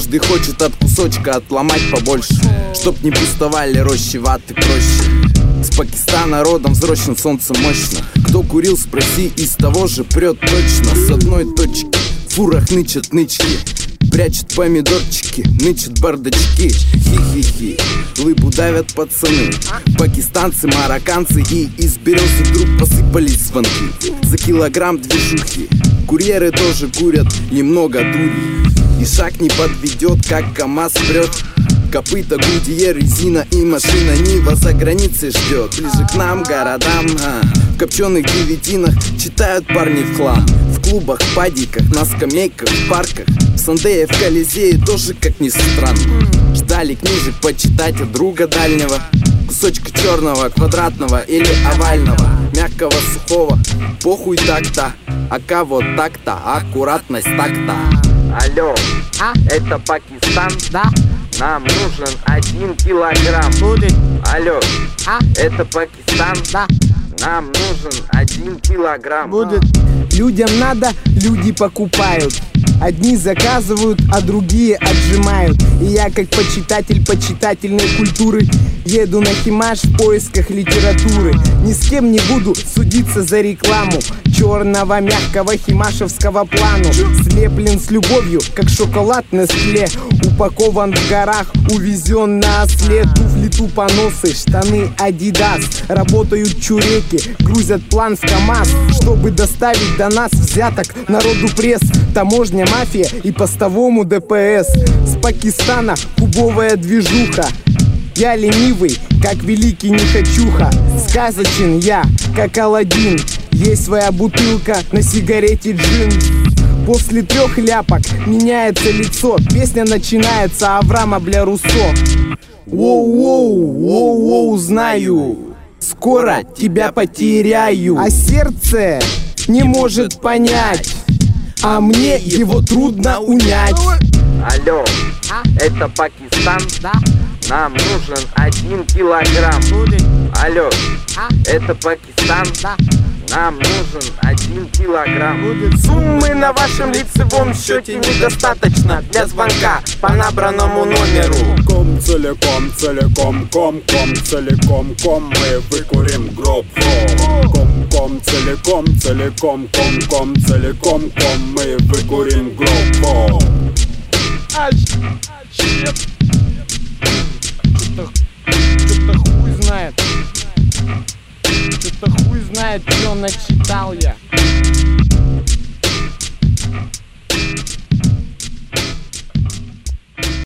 Каждый хочет от кусочка отломать побольше, чтоб не пустовали рощи ваты проще. С Пакистана родом взросшим солнце мощно. Кто курил, спроси, из того же прет точно. С одной точки в фурах нычат нычки, прячут помидорчики, нычат бардачки. Хи-хи-хи, лыбу давят пацаны, пакистанцы, марокканцы. И из березы вдруг посыпались звонки за килограмм движухи. Курьеры тоже курят, и много дури, и шаг не подведет, как КамАЗ прет. Копыта, гудье, резина и машина Нива за границей ждет. Ближе к нам, городам, в копченых девятинах читают парни в хлам. В клубах, падиках, на скамейках, в парках, в Сандее, в Колизее тоже, как ни странно, ждали книжек почитать от друга дальнего. Кусочка черного, квадратного или овального, мягкого, сухого, похуй так-то, ака вот так-то, аккуратность так-то. Алло, это Пакистан? Да. Нам нужен 1 килограмм. Будет. Алло, это Пакистан? Да. Нам нужен 1 килограмм. Будет. Людям надо, люди покупают. Одни заказывают, а другие отжимают. И я, как почитатель почитательной культуры, еду на Химаш в поисках литературы. Ни с кем не буду судиться за рекламу черного, мягкого, химашевского плану. Слеплен с любовью, как шоколад Нестле. Упакован в горах, увезен на осле. Туфли тупоносы, штаны Адидас. Работают чуреки, грузят план в КамАЗ, чтобы доставить до нас взяток народу пресс. Таможня, мафия и постовому ДПС. С Пакистана кубовая движуха. Я ленивый, как великий нехочуха. Сказочен я, как Аладдин. Есть своя бутылка, на сигарете джин. После 3 ляпок меняется лицо. Песня начинается Авраама бля Руссо. Воу-воу, воу-воу, знаю, скоро тебя потеряю. А сердце не может понять, а мне его трудно унять. Алло, это Пакистан? Да. Нам нужен 1 килограмм. Будет. Алло, это Пакистан? Да. Нам нужен 1 килограмм. Будет. Суммы на вашем лицевом счете недостаточно для звонка по набранному номеру. Ком целиком, целиком, ком целиком, мы выкурим гроб. Ком целиком, целиком, ком целиком, мы выкурим гроб. Что-то хуй знает. Что-то хуй знает, что начитал я.